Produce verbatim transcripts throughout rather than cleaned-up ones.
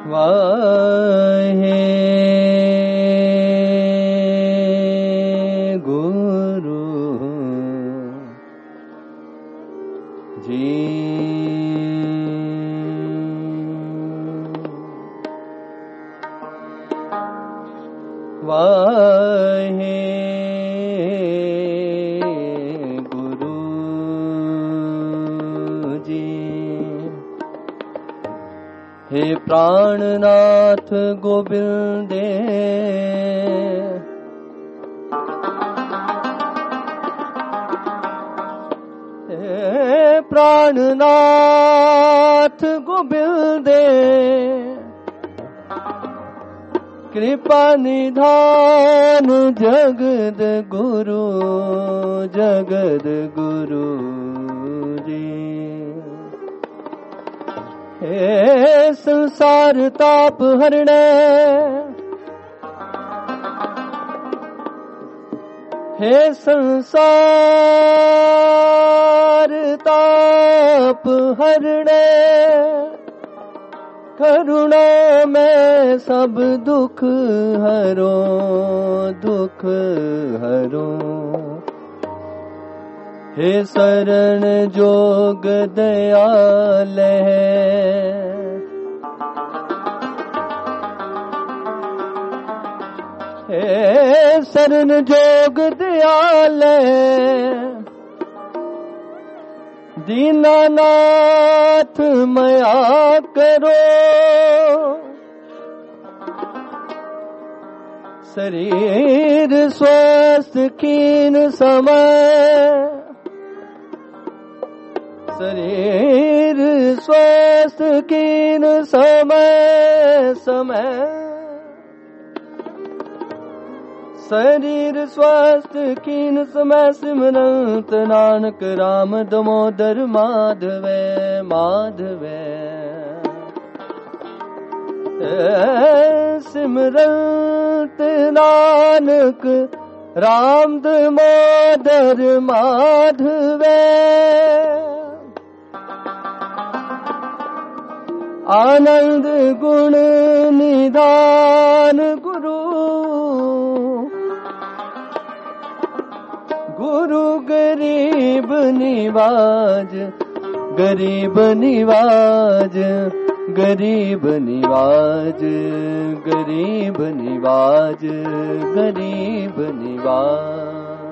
वाहे गुरु जी। वाहे गुरु जी। हे प्राणनाथ गोविंदे, हे प्राणनाथ गोविंदे, कृपा निधान जगद गुरु जगद गुरु जी। हे संसार ताप हरणे, हे संसार ताप हरणे, करुणा में सब दुख हरो दुख हरो। हे शरण जोग दयाल है, हे शरण जोग दयाल है। दीनानाथ मया करो, शरीर स्वस्थ कीन समय, शरीर स्वस्थ कीन समय समय। शरीर स्वस्थ कीन समय, सिमरंत नानक राम दमोदर माधवे माधवे। सिमरंत नानक राम दमोदर माधवे। आनंद गुण निधान गुरु, गुरु गरीब निवाज गरीब निवाज गरीब निवाज गरीब निवाज गरीब निवाज।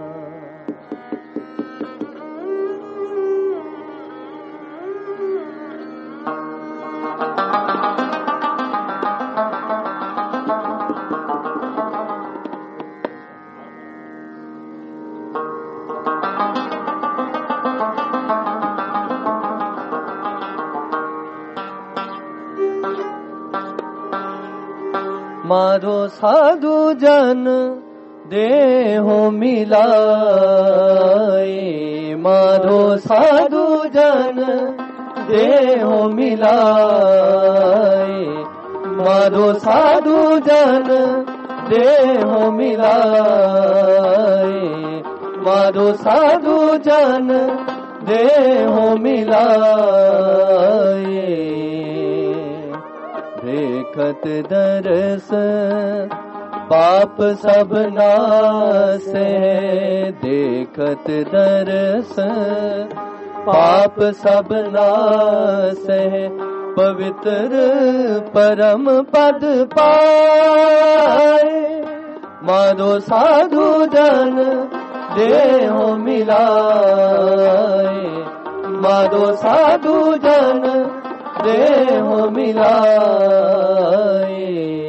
मारो साधु जन देहो मिलाए, मारो साधु जन देहो मिलाए, मारो साधु जन देहो मिलाए, मारो साधु जन देहो मिलाए। देखत दरस पाप सब नासे, देखत दरस पाप सब नासे। पवित्र परम पद पाए, मारो साधु जन देहो मिलाए, मारो साधु जन देहो मिलाए।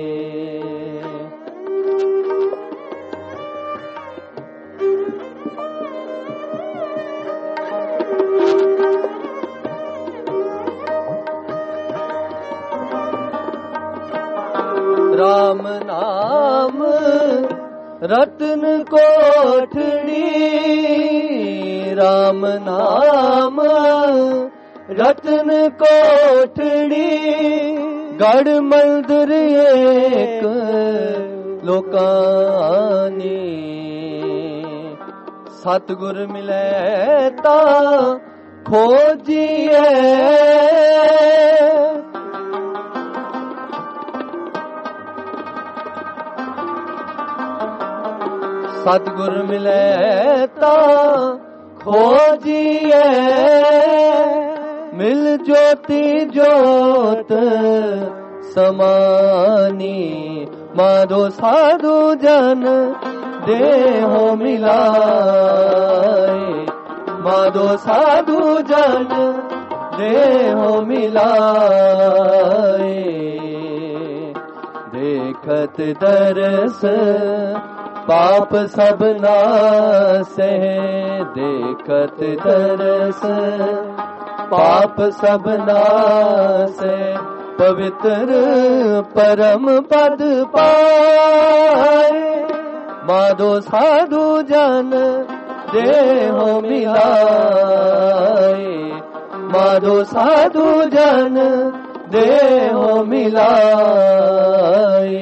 राम नाम रत्न कोठड़ी, राम नाम रत्न कोठड़ी। गढ़ मंदिर एक लोकानी, सतगुर मिले ता खोजिए। सतगुर मिले ता खोजिए, मिल ज्योति ज्योत समानी, माधो साधु जन देहो मिलाए, माधो साधु जन देहो मिलाए। देखत दरस पाप सब नासे, देखत दरस पाप सब नासे, पवित्र परम पद पाए, माधो साधु जन देहो मिलाए, माधो साधु जन देहो मिलाए।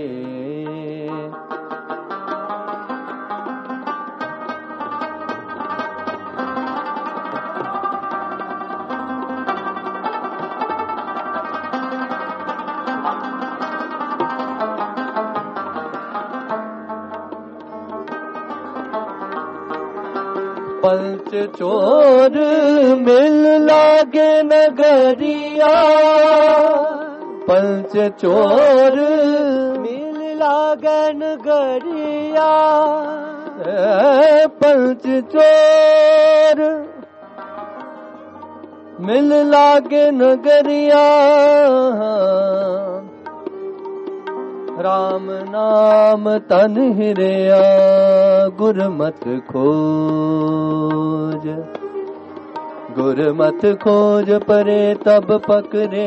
पंच चोर मिल लागे नगरिया, पंच चोर मिल लागे नगरिया, पंच चोर मिल लागे नगरिया, राम नाम तन हिरया, गुरमत खोज, गुरमत खोज परे तब पकड़े,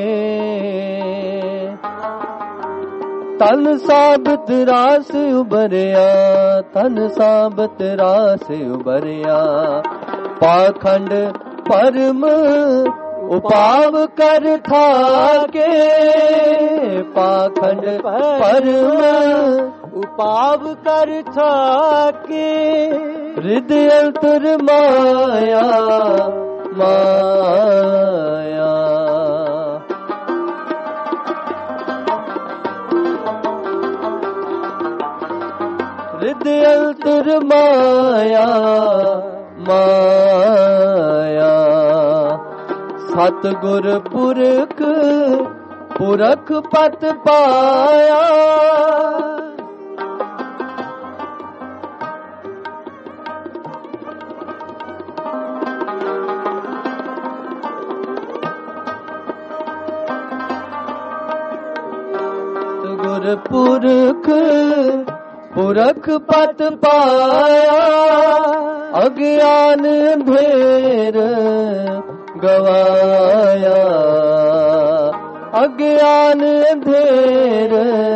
तन साबत रास उबरिया, तन साबत रास उबरिया, पाखंड परम उपाव कर ठाके, पाखंड परम उपाव कर ठाके, हृदय अंतर माया माया, हृदय अंतर माया माया, सतगुर पुरख पुरख पत पाया, सतगुर पुरख पुरख पत पाया, अज्ञान अंधेर गवाया, अज्ञान अंधेर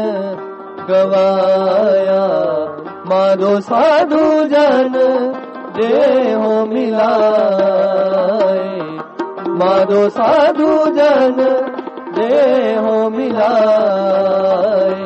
गवाया, माधो साधु जन देहो मिलाए, माधो साधु जन देहो मिलाए।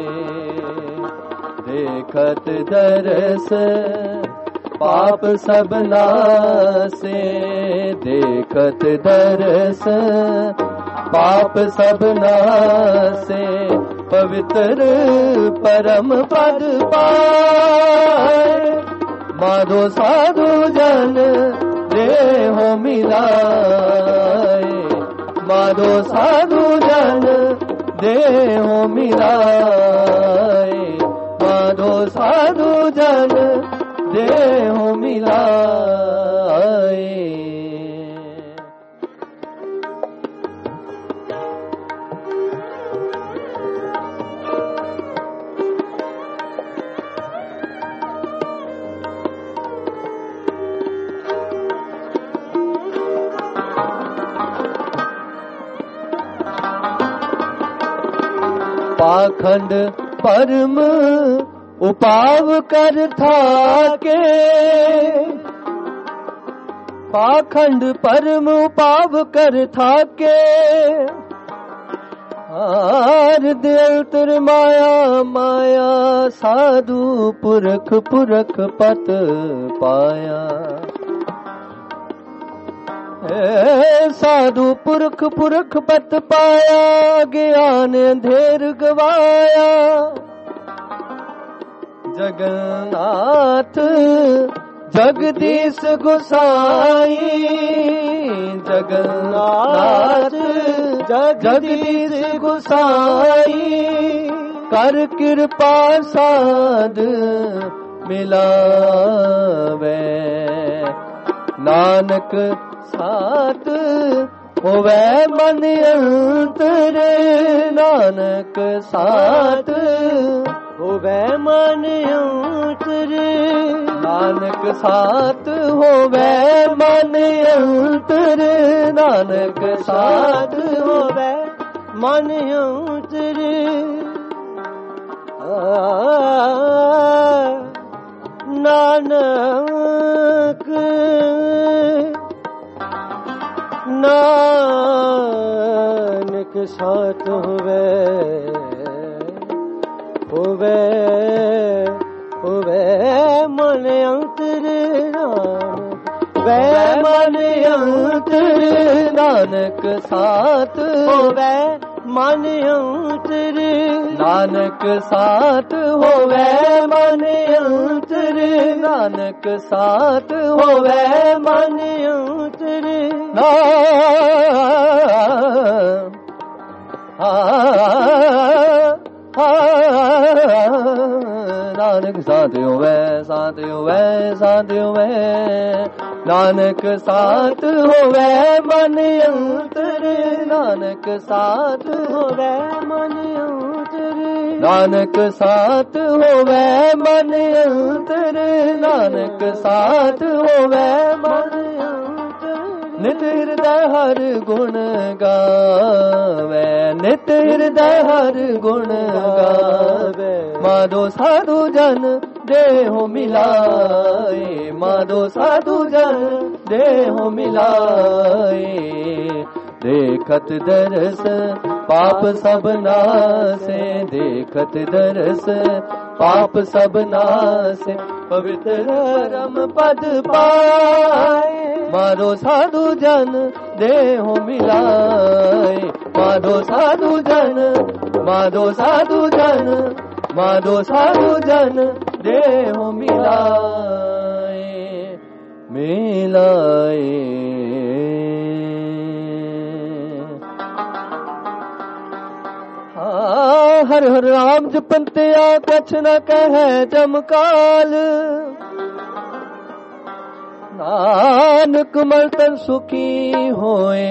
देखत दरस पाप सब नासे, देखत दरस पाप सब नासे, पवित्र परम पद पाए, माधो साधु जन देहो मिलाए, माधो साधु जन देहो मिलाए, माधो साधु जन देहो मिलाए। पाखंड परम उपाव कर थाके, पाखंड परम उपाव कर थाके, हार दिल तिर माया माया, साधु पुरख पुरख पत पाया, साधु पुरख पुरख पत पाया, ज्ञान अंधेर गवाया, जगन्नाथ जगदीश गोसाई जगन्नाथ जगदीश गोसाई कर कृपा साध मिलावे नानक साथ होवे मन अंतर नानक साथ होवे मन अंतर नानक साथ होवे मन अंतर नानक साथ होवे मन अंतर नानक नानक साथ होवे होवे होवे मन अंतर वे मन अंतर नानक साथ होवे मन अंतर नानक साथ होवे मन अंतर नानक साथ होवे मन अंतर नानक साथ होवे साथ होवे साथ होवे नानक साथ होवे मन अंतर नानक साथ होवे मन अंतर नानक साथ होवे मन अंतर नानक साथ होवे मन अंतर नित हृदय हर गुण गावे नित हृदय हर गुण गावे माधो साधु जन देहो मिलाए माधो साधु जन देहो मिलाए देखत दरस पाप सब नासे देखत दरस पाप सब नासे पवित्र रम पद पाए माधो साधु जन देहो मिलाए माधो साधु जन माधो साधु जन माधो साधु जन देहो मिलाए मिलाए हर हर राम जपंतिया कछ न कहे जमकाल नानक मर्तन सुखी होए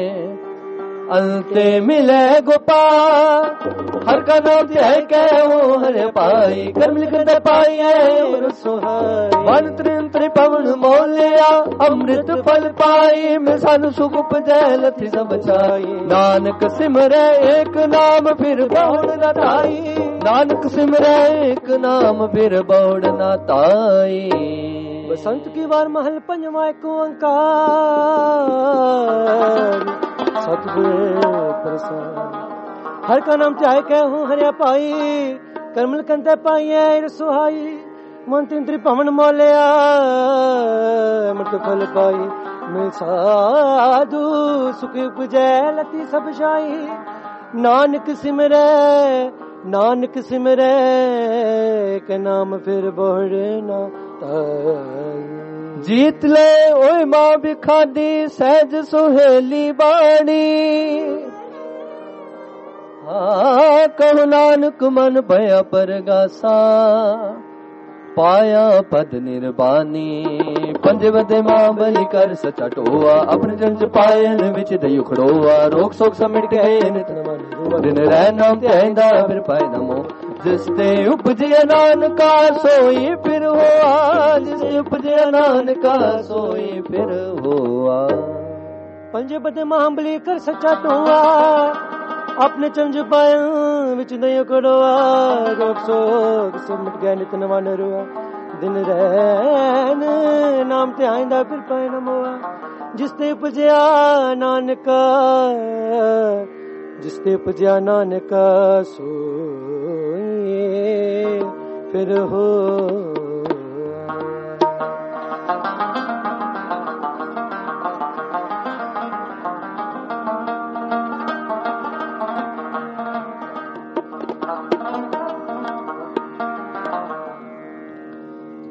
अंते मिले गोपाल हर का नाम जय कहो हरे पाई कर्म लिखते पाई है मन त्रिंत्र पवन मोलिया अमृत फल पाई मैं सानु सुख उपजै लथी सब छाई नानक सिमरे एक नाम फिर बहुड़ न ताई नानक सिमरे एक नाम फिर बहुड़ न ताई बसंत की बार महल पंजवा एक ओंकार सतगुर प्रसाद हर का नाम चाहे कहूँ हरिया पाई करमल कंते पाई है सुहाई मन तिंत्री पवन मोलिया अमृत फल पाई मिल साधु सुख उपजै लती सब शाही नानक सिमरे नानक सिमरे के नाम फिर बोड़ ना जीत ले ओए मां बिखादी सहज सुहेली बाणी हाँ कहु नानक मन भया परगासा पाया पद निर्बानी पंजे वदे मां बलि कर सचा टोआ अपने जंज पायन विच दयु खड़ोआ रोक सोक समिट गए नित दिन रह नाम तेंदा फिर पाए नमो जिसते उपजे नानका सोई फिर हुआ जिसते उपजे नानका सोई फिर हुआ पंजे बदे महाबली कर सचा टोआ अपने चंज पाया विच दयो कड़ोआ रोक सोक सिमट गए नित नवा नरुआ दिन रैन नाम ते आइंदा फिर पाए नमोआ जिसते उपजया नानका जिसते उपजया नानका सोई फिर हो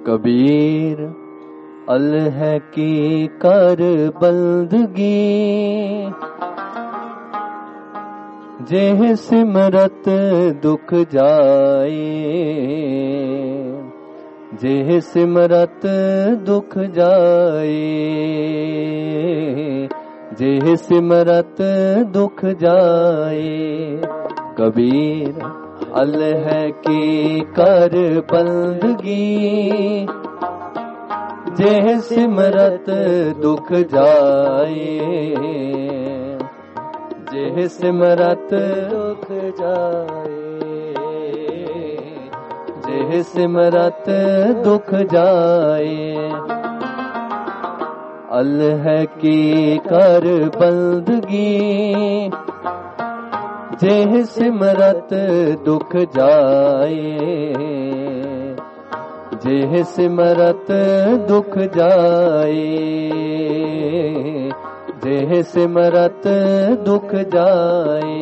कबीर अल है की कर बंदगी, जेह सिमरत दुख जाए, जेह सिमरत दुख जाए, जेह सिमरत दुख जाए। कबीर अल है की कर बंदगी, जेह सिमरत दुख जाए, जेह सिमरत दुख जाए, जेह सिमरत दुख जाए। अल है की कर बंदगी, जेह सिमरत दुख जाए, जेह सिमरत दुख जाए, जेह सिमरत दुख जाए।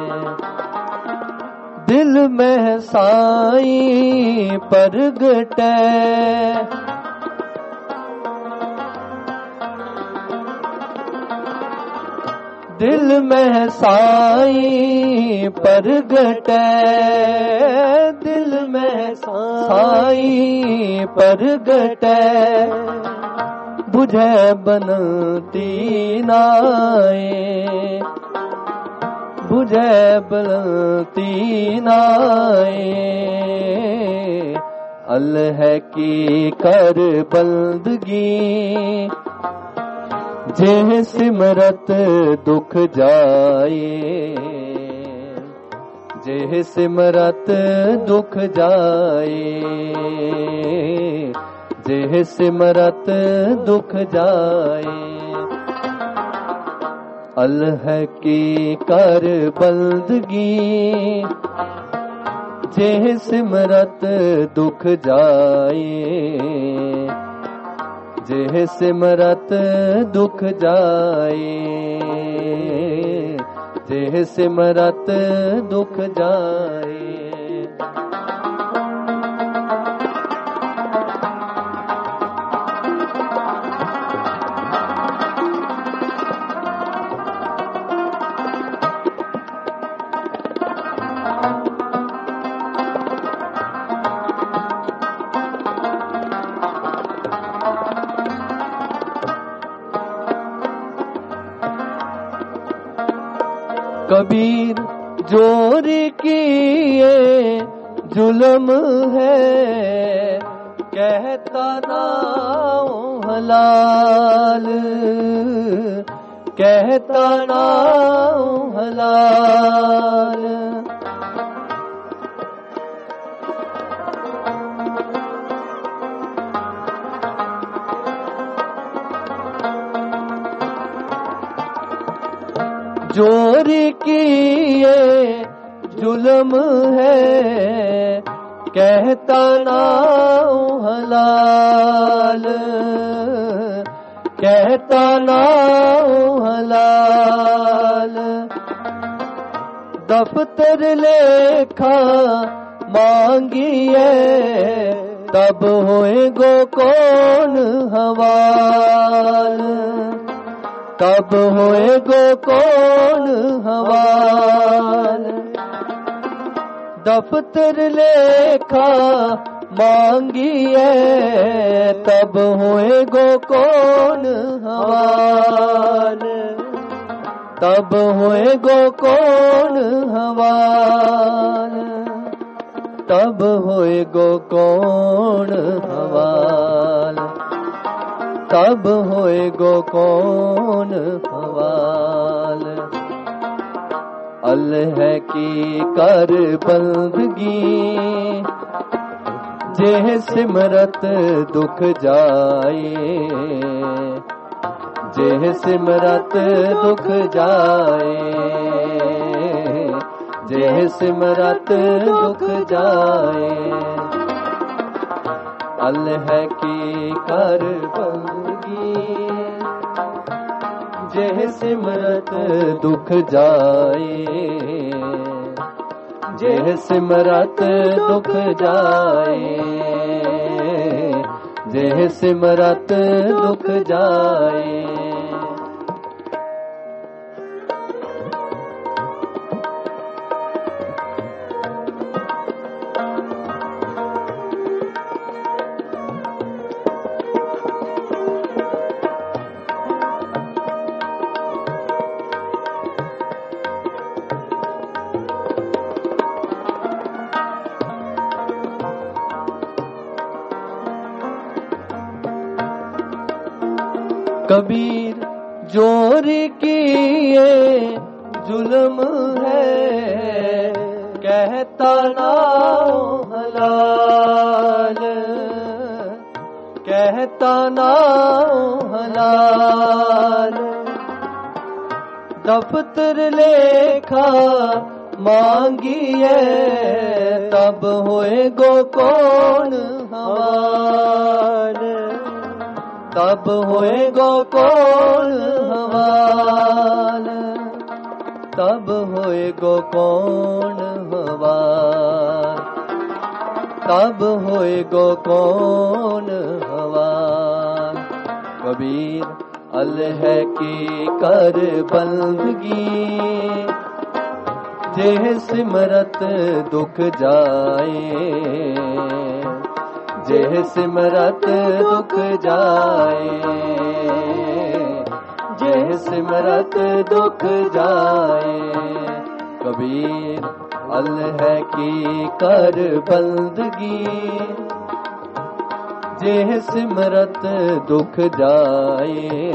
दिल में साईं परगटै, दिल में साईं परगटै, दिल में साईं परगटै, बुझे बनती नाए, बुझे बनती नाए। अल है की कर बंदगी, जेह सिमरत दुख जाए, जेह सिमरत दुख जाए, जेह सिमरत दुख जाए। अल है की कर बंदगी, जेह सिमरत दुख जाए, जेह सिमरत दुख जाए, जेह सिमरत दुख जाए। कबीर जोर किए जुल्म है, कहता ना हलाल, कहता ना हलाल। जोर किए जुल्म है, कहता ना हलाल, कहता ना हलाल। दफ्तर लेखा मांगिए, तब होएगो कौन हवाल, तब होएगो कौन हवाल। दफ्तर लेखा मांगिए, तब होएगो कौन हवाल, तब होएगो कौन हवाल, तब होएगो कौन हवाल, तब होएगो कौन हवाल। अल है की कर बंदगी, जेह सिमरत दुख जाए, जेह सिमरत दुख जाए, जेह सिमरत दुख जाए। अल है की कर बंदगी, जेह सिमरत दुख जाए, जेह सिमरत दुख जाए, जेह सिमरत दुख जाए। कबीर जोर किए जुल्म है, कहता ना हलाल, कहता ना हलाल। दफ्तर लेखा मांगिए, तब होए गो कौन हवाल, तब होएगो कौन हवाल, तब होएगो कौन हवाल, तब होएगो कौन हवाल। कबीर अल्लाह की कर बंदगी, जेह सिमरत दुख जाए, जेह सिमरत दुख जाए, जेह सिमरत दुख जाए। कबीर अल्लाह की कर बंदगी, जेह सिमरत दुख जाए,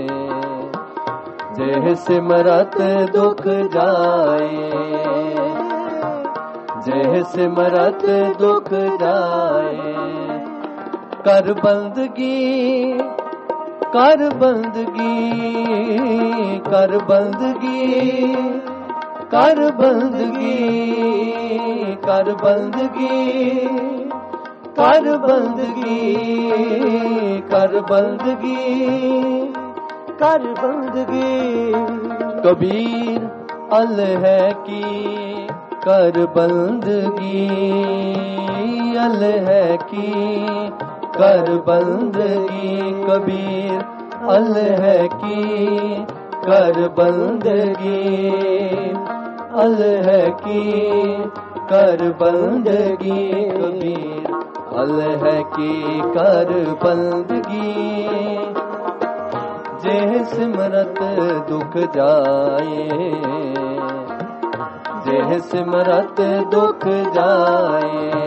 जेह सिमरत दुख जाए, जेह सिमरत दुख जाए। कर बंदगी, कर बंदगी, कर बंदगी, कर बंदगी, कर बंदगी, कर बंदगी, कर बंदगी, कर बंदगी। कबीर अल्लाह की कर बंदगी, अल्लाह की कर बंदगी। कबीर अल्लाह की कर बंदगी, अल्लाह की कर बंदगी। कबीर अल्लाह की कर बंदगी, जेह सिमरत दुख जाए, जेह सिमरत दुख जाए,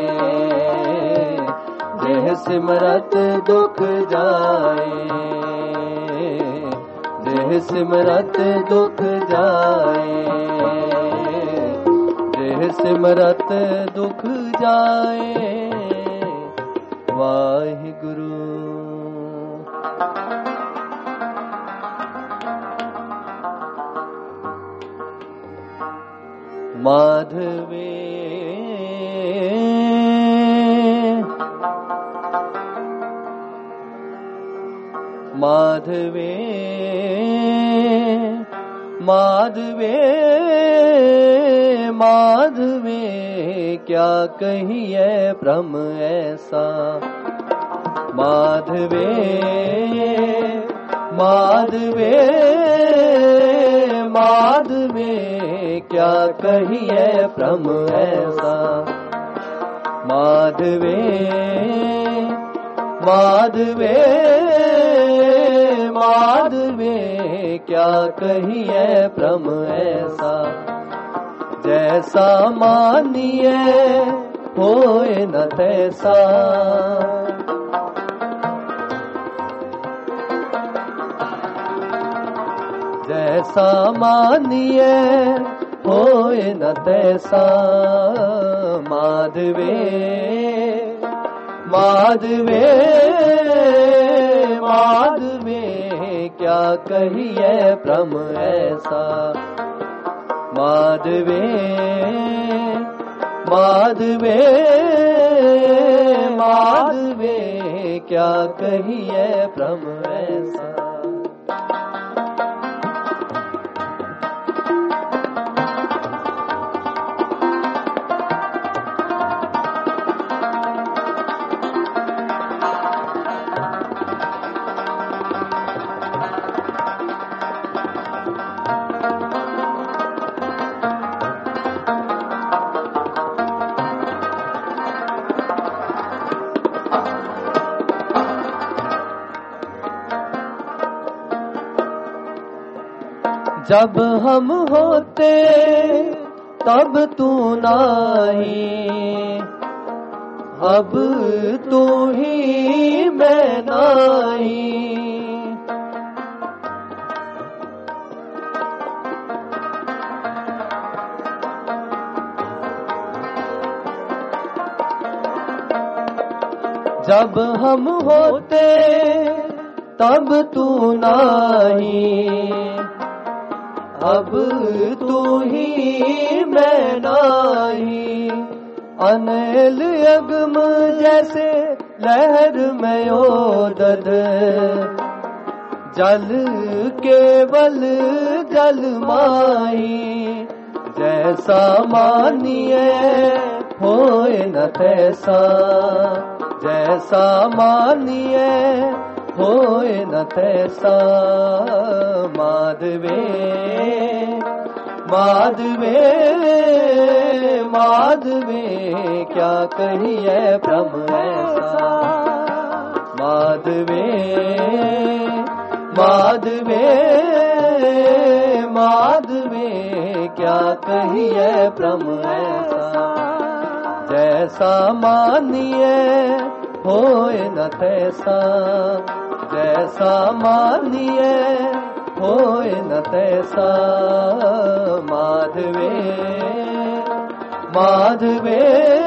जेह सिमरत दुख जाए, जेह सिमरत दुख जाए, जेह सिमरत दुख जाए। वाहिगुरु। माधवे माधवे माधवे माधवे क्या कहिए भ्रम ऐसा। माधवे माधवे माधवे क्या कहिए भ्रम ऐसा। माधवे माधवे माधवे क्या कहिए भ्रम ऐसा। जैसा मानिए होए न तैसा। जैसा मानिए होए न तैसा। माधवे माधवे माधवे क्या कहिए भ्रम ऐसा। माधवे माधवे माधवे क्या कहिए भ्रम ऐसा। जब हम होते तब तू नहीं, अब तू ही मैं नहीं। जब हम होते तब तू नहीं, अब तू ही मैं नहीं। अनिल अगम जैसे लहर में ओदद, जल केवल जल माही। जैसा मानिए होए न तैसा, जैसा मानिए होए न तैसा। माधवे माधवे माधवे क्या कहिए ब्रह्म ऐसा। माधवे माधवे माधवे क्या कहिए ब्रह्म ऐसा। जैसा मानिए होए न तैसा, जैसा मानिए होए न तैसा। माधवे माधवे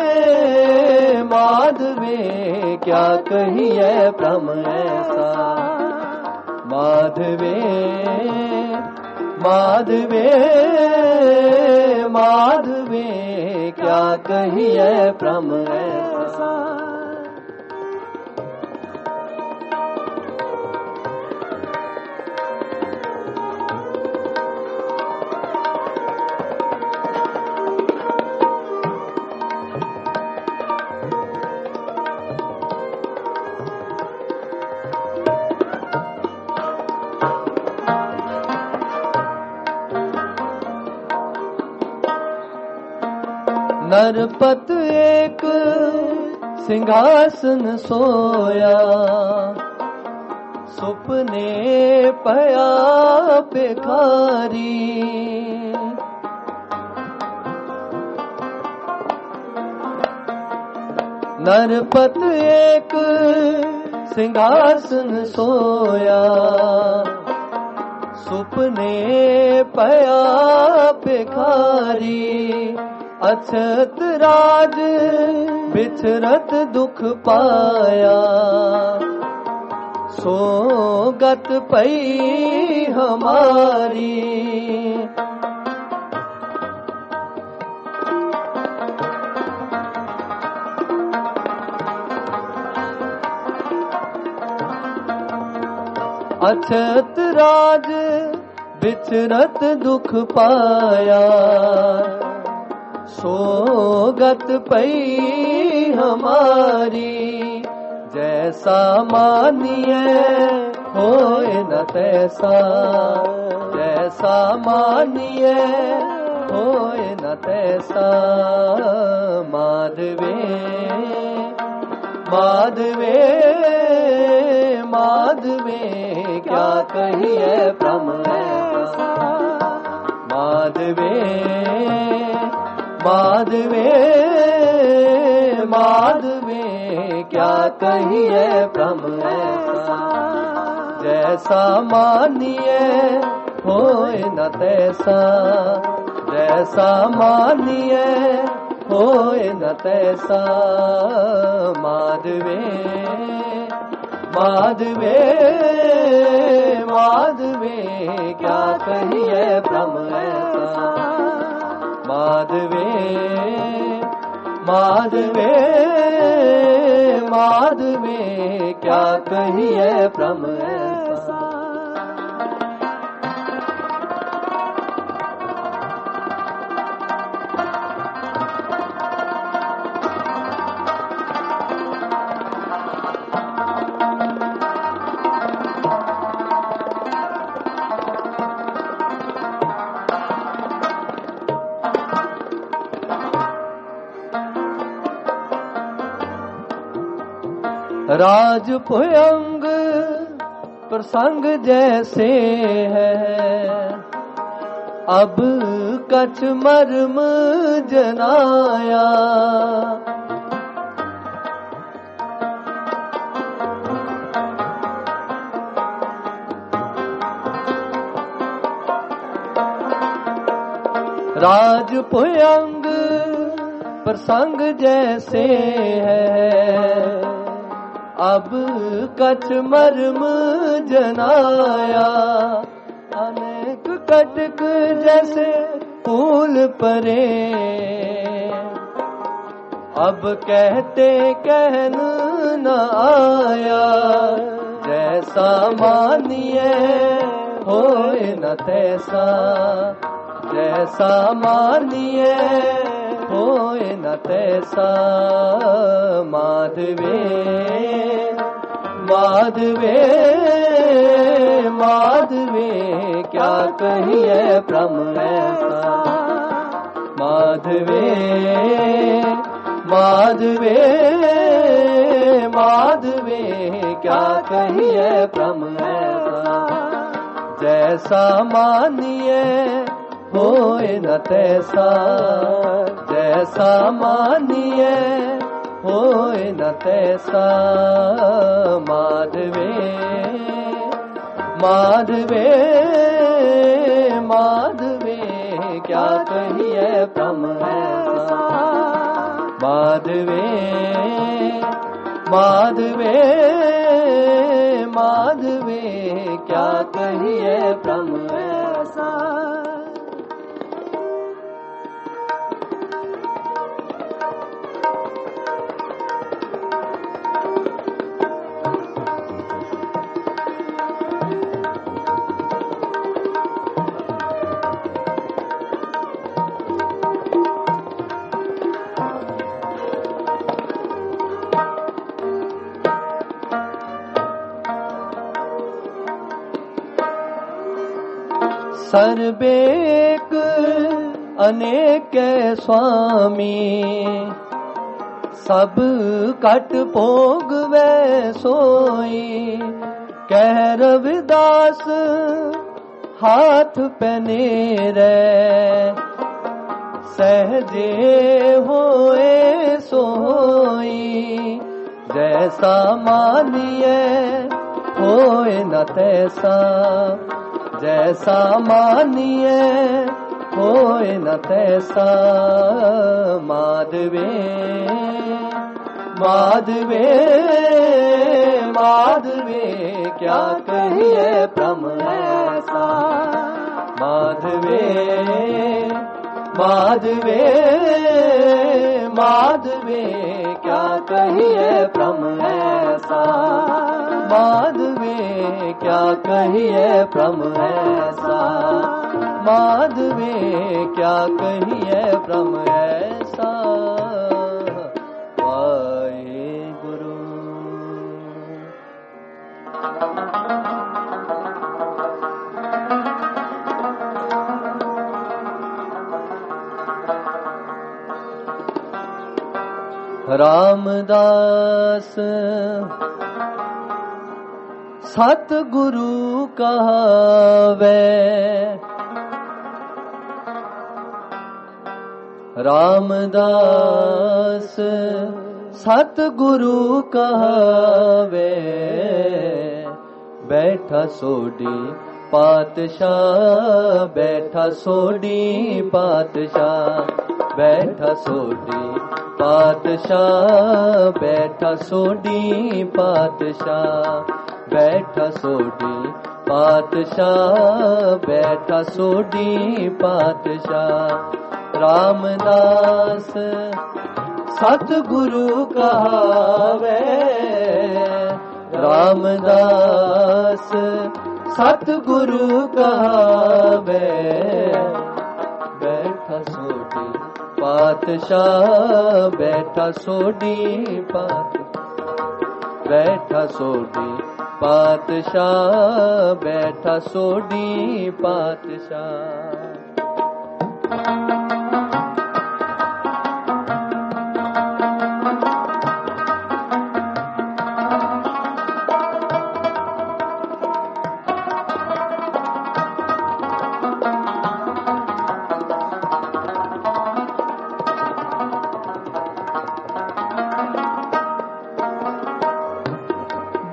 माधवे क्या कहिए ब्रह्म ऐसा। माधवे माधवे माधवे क्या कहिए ब्रह्म ऐसा। नरपत एक सिंहासन सोया, सुपने पया भिखारी। नरपत एक सिंहासन सोया, सुपने पया भिखारी। अछत राज बिछरत दुख पाया, सोगत पई हमारी। अछत राज बिछरत दुख पाया, सोगत पई हमारी। जैसा मानिए होए न तैसा, जैसा मानिए होए न तैसा। माधवे माधवे माधवे क्या कहिए ब्रह्म ऐसा। माधवे माधवे माधवे क्या कहिए ब्रह्म ऐसा। जैसा मानिए होए न तैसा, जैसा मानिए होए न तैसा। माधवे माधवे माधवे क्या कहिए ब्रह्म ऐसा। माधवे माधवे माधवे क्या कहिए ब्रह्म ऐसा। राजपुयंग प्रसंग जैसे है, अब कछ मर्म जनाया। राज पुयंग प्रसंग जैसे है, अब कछ मर्म जनाया। अनेक कटक जैसे फूल परे, अब कहते कहन न आया। जैसा मानिए होए न तैसा, जैसा मानिए होए न तैसा। माधवे माधवे माधवे क्या कहिए भ्रम ऐसा। माधवे माधवे माधवे क्या कहिए भ्रम ऐसा। जैसा मानिए होए न तैसा, जैसा मानिए होए न तैसा। माधवे माधवे माधवे क्या कहिए भ्रम ऐसा। माधवे माधवे माधवे क्या कहिए भ्रम ऐसा। सर्वेक अनेक स्वामी, सब कट भोग वै सोई। कह रविदास हाथ पनेरे, सहजे होए सोई। जैसा मानिए होए न तैसा, जैसा मानिए होए न तैसा। माधवे माधवे माधवे क्या कहिए भ्रम ऐसा। माधवे माधवे माधवे क्या कहिए भ्रम ऐसा। माधवे क्या कहिए भ्रम ऐसा। माधवे क्या कहिए भ्रम ऐसा। वाहे गुरु। रामदास सतगुरु कहावे, रामदास सतगुरु कहावे। बैठा सोडी पातशाह, बैठा सोडी पातशाह, बैठा सोडी पातशाह, बैठा सोडी पातशाह, बैठा सोडी पातशाह, बैठा सोडी पातशाह। रामदास सतगुरु कहावे, रामदास सतगुरु कहावे। बैठा सोडी पातशाह, बैठा सोडी पातशाह, बैठा सोडी पातशाह, बैठा सोडी पातशाह।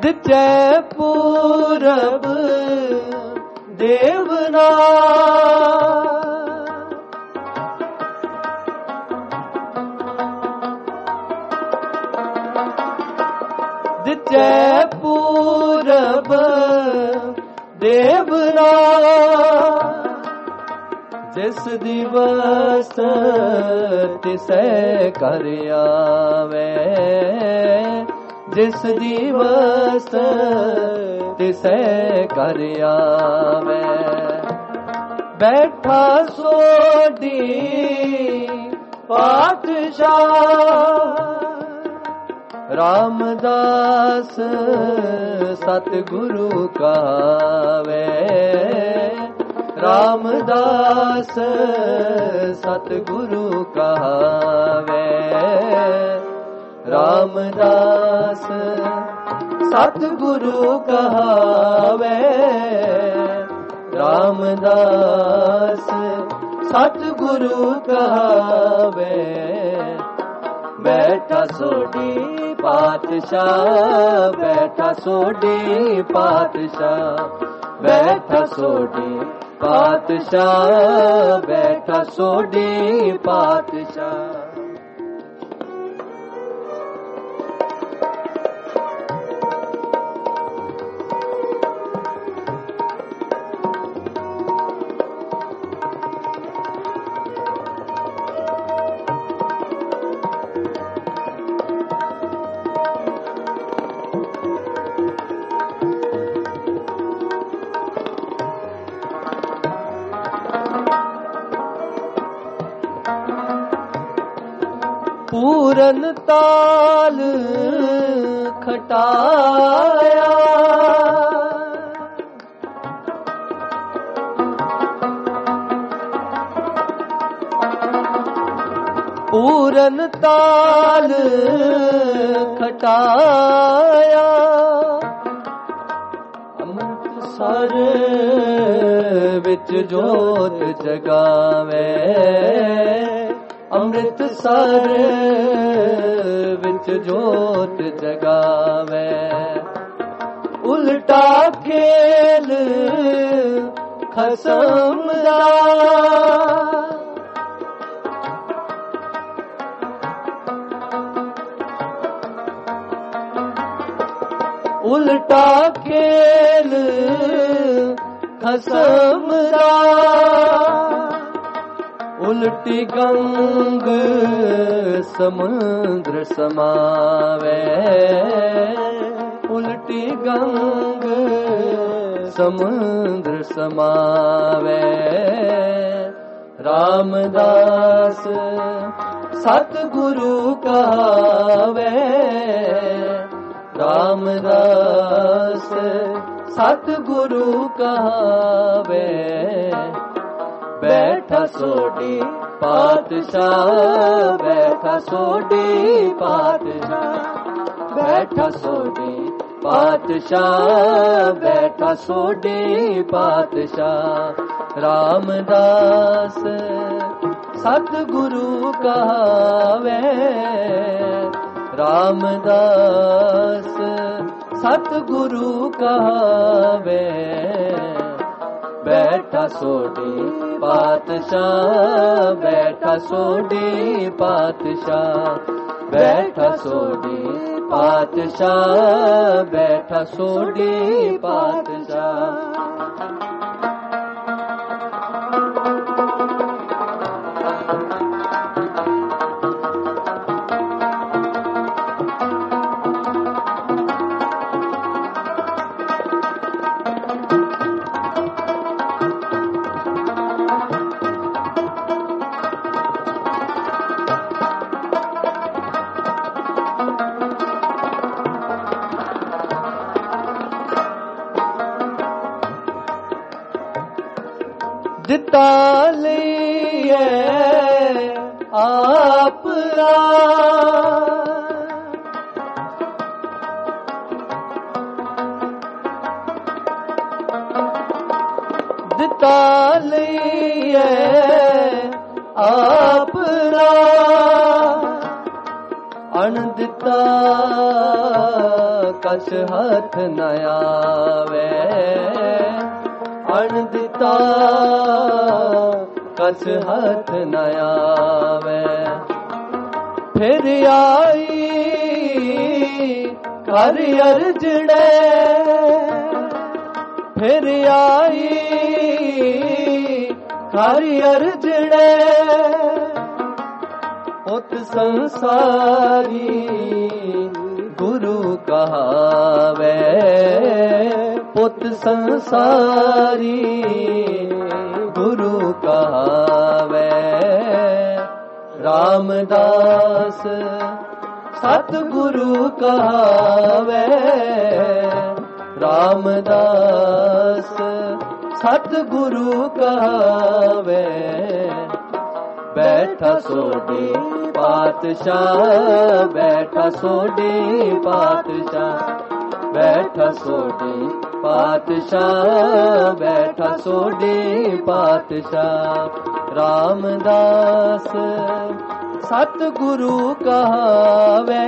ਦਿੱਤੇ ਪੂਰਬ ਦੇਵਨਾ ਦਿੱਤੇ ਪੂਰਬ ਦੇਵਨਾ ਜਿਸ ਦਿਵਸ ਤਿਸੈ ਕਰ ਆਵੇ ਜਿਸ ਦਿਵਸ ਤਿਸੈ ਕਰ ਆਵੇ ਬੈਠਾ ਸੋਢੀ ਪਾਤਸ਼ਾਹ ਰਾਮਦਾਸ ਸਤਿਗੁਰੂ ਕਹਾਵੇ ਰਾਮਦਾਸ ਸਤਿਗੁਰੂ ਕਹਾਵੇ ਰਾਮਦਾਸ ਸਤਿਗੁਰੂ ਕਹਾਵੇ ਰਾਮਦਾਸ ਸਤਿਗੁਰੂ ਕਹਾਵੇ ਬੈਠਾ ਸੋਢੀ ਪਾਤਸ਼ਾਹ ਬੈਠਾ ਸੋਢੀ ਪਾਤਸ਼ਾਹ ਬੈਠਾ ਸੋਢੀ ਪਾਤਸ਼ਾਹ ਬੈਠਾ ਸੋਢੀ ਪਾਤਸ਼ਾਹ ਪੂਰਨ ਤਾਲ ਖਟਾਇਆ ਪੂਰਨ ਤਾਲ ਖਟਾਇਆ ਅੰਮ੍ਰਿਤਸਰ ਵਿੱਚ ਜੋਤ ਜਗਾਵੇ ਅੰਮ੍ਰਿਤਸਰ ਵਿੱਚ ਜੋਤ ਜਗਾਵੇ ਉਲਟਾ ਖੇਲ ਖਸਮ ਦਾ ਉਲਟਾ ਖੇਲ ਖਸਮ ਦਾ ਉਲਟੀ ਗੰਗ ਸਮੁੰਦਰ ਸਮਾਵੇ ਉਲਟੀ ਗੰਗ ਸਮੁੰਦਰ ਸਮਾਵੇ ਰਾਮਦਾਸ ਸਤਿਗੁਰੂ ਕਹਾਵੇ ਰਾਮਦਾਸ ਸਤਿਗੁਰੂ ਕਹਾਵੇ ਬੈਠਾ ਸੋਢੀ ਪਾਤਸ਼ਾਹ ਬੈਠਾ ਸੋਢੀ ਪਾਤਸ਼ਾਹ ਬੈਠਾ ਸੋਢੀ ਪਾਤਸ਼ਾਹ ਬੈਠਾ ਸੋਢੀ ਪਾਤਸ਼ਾਹ ਰਾਮਦਾਸ ਸਤਿਗੁਰੂ ਕਹਾਵੇ ਰਾਮਦਾਸ ਸਤਿਗੁਰੂ ਕਹਾਵੇ ਬੈਠਾ ਸੋਢੀ ਪਾਤਸ਼ਾਹ ਬੈਠਾ ਸੋਢੀ ਪਾਤਸ਼ਾਹ ਬੈਠਾ ਸੋਢੀ ਪਾਤਸ਼ਾਹ ਬੈਠਾ ਸੋਢੀ ਪਾਤਸ਼ਾਹ ਦਿੱਤਾ ਲਈਏ ਆਪਣਾ ਦਿੱਤਾ ਲਈਏ ਆਪਣਾ ਅਣ ਦਿੱਤਾ कछ हाथ न आवे, अण दिता कछ हाथ न आवे। फिर आई घर अर्जड़े, फिर आई घर अर्जड़े, उत संसारी गुरु कहावे, पुत संसारी गुरु कहावे। रामदास सतगुरु कहावे, रामदास सतगुरु कहावे। बैठा सोडी पातशाह, बैठा सोडी पातशाह, बैठा सोडी पातशाह, बैठा सोडी पातशाह। रामदास सतगुरु कहावे,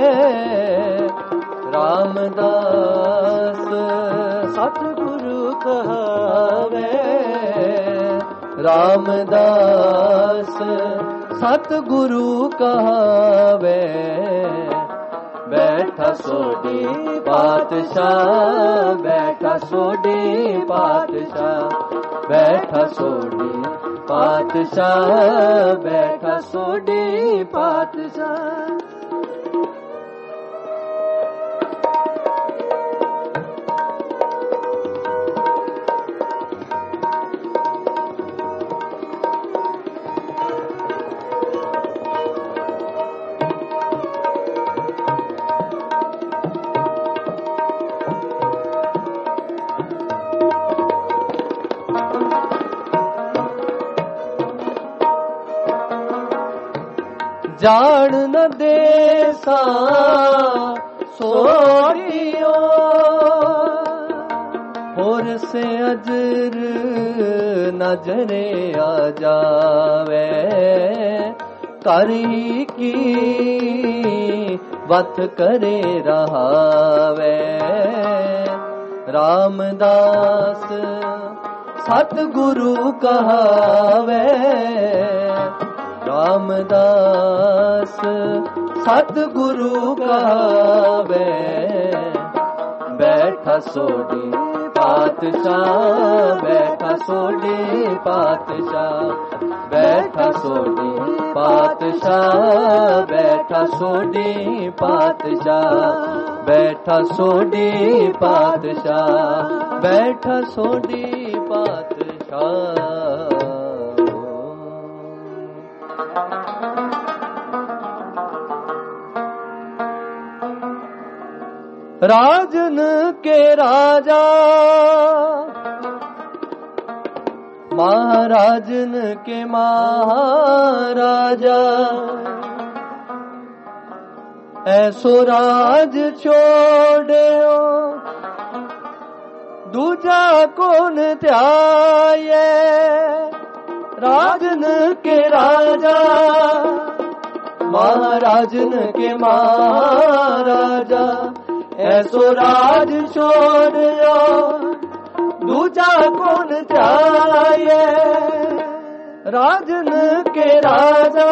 रामदास सतगुरु कहावे। रामदास सतगुरु कहावे। बैठा सोडी पातशाह, बैठा सोडी पातशाह, बैठा सोडी पातशाह, बैठा सोडी पातशाह। जान न देसा सोडियो, होर से अजर नजरे आ जावे। करी की वत करे रहावे। रामदास सतगुरु कहावे, रामदास सतगुरु कहावे। बैठा सोडी पातशाह, बैठा सोडी पातशाह, बैठा सोडी पातशाह, बैठा सोडी पातशाह, बैठा सोडी पातशाह, बैठा सोडी पातशाह। राजन के राजा महाराजन के महाराजा, ऐसो राज छोड़ो दूजा कौन त्याये। राजन के राजा महाराजन के महाराजा, ऐसो राज छोड़ो दूजा कौन त्याये। राजन के राजा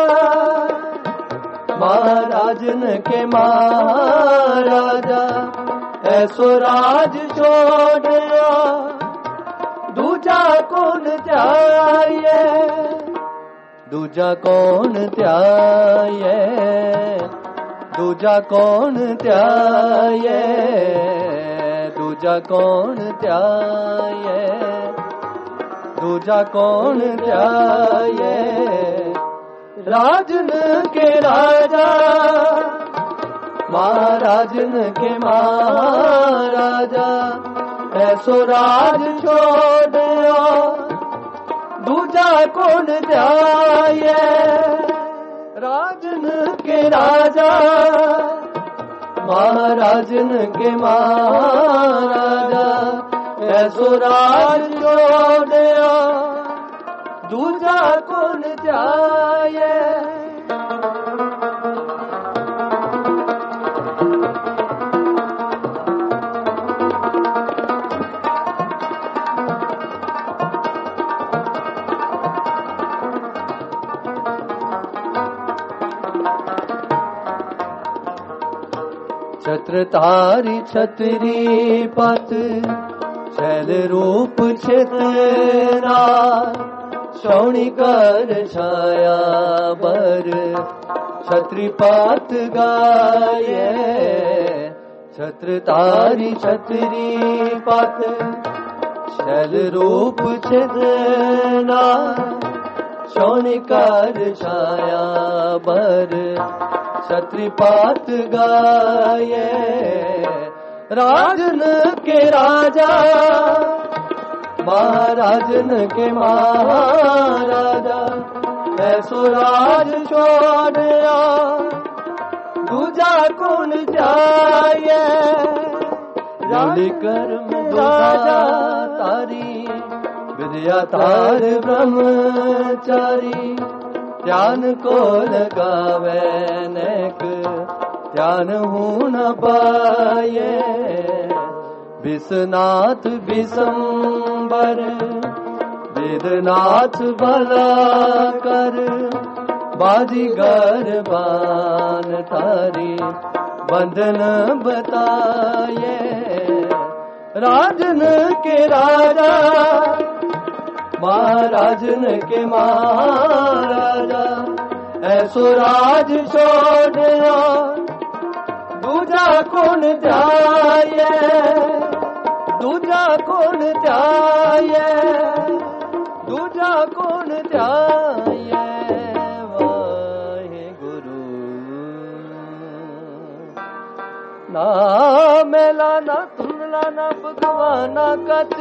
महाराजन के महाराजा, ऐसो राज छोड़ो दूजा कौन त्याये। दूजा कौन त्याये, दूजा कौन त्याये, दूजा कौन त्याये, दूजा कौन त्याये। राजन के राजा महाराजन के महाराजा, ऐसो राज छोड़ो दूजा कौन त्याये। राजन के राजा महाराजन के महाराजा, ऐसो राज छोड़ो दूजा कौन त्याये। छत्र तारी छतरी पत छैल रूप छेतना शौणी कर छाया बर छत्री पात गाये छत्र तारी छतरी पत छैल रूप छेतना शौणी कर छाया बर छत्री पात गाये राजन के राजा महाराजन के महाराजा ऐसो राज छोड़या दूजा कौन जाए राज कर्म राजा तारी विद्या तार ब्रह्मचारी ध्यान को लगावे नेक ध्यान हूँ न पाए विश्वनाथ विशंबर वेदनाथ भला कर बाजीगर बान तारी बंधन बताए राजन के राजा महाराजन के महाराजा ऐसो राज छोड़या दूजा कौन जाए दूजा कौन जाए दूजा कौन जाए वाहे गुरु ना मेला ना तुमला ना भगवाना कच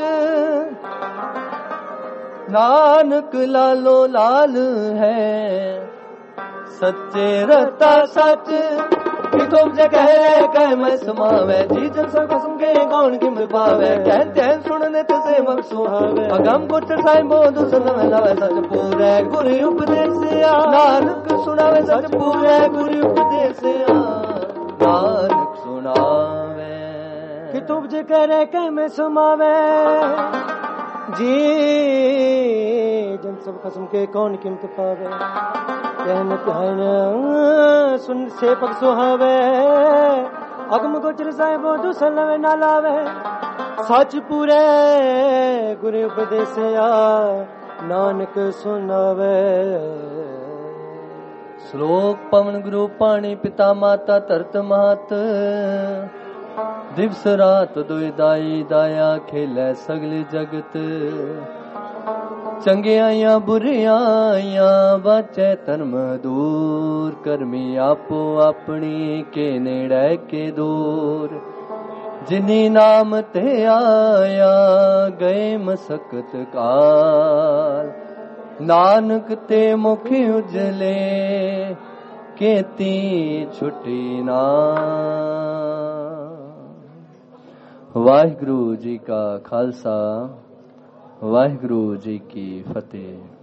नानक लालो लाल है सच्चे रता सच कि तुमसे कहे कह मैं समावे जी जन सब कसम के कौन किम पावे कहते हैं सुनने तुझे मग सुहावे अगम गुट साई बोध सुनवे लावे सच पूरे गुरु उपदेश नानक सुनावे सच पूरे गुरु उपदेश नानक सुनावे कि तुझे कह रहे कह मैं समावे जी जन सब कसम के कौन कीमत पावे कहन कहन सुन से पग सुहावे अगम गोचर साहिबो दुसलवे ना लावे सच पूरे गुरु उपदेशया नानक सुनावे श्लोक पवन गुरु पाणी पिता माता तरत महत दिवस रात दुई दाई दाया खेलै सगली जगत चंगियां बुरियां बाचे धर्म दूर करमी आपो अपनी के नेड़े के दूर जिनी नाम ते आया गए मसकत काल नानक ते मुख उजले केती छुटी ना। वाहिगुरु जी का खालसा वाहिगुरु जी की फतेह।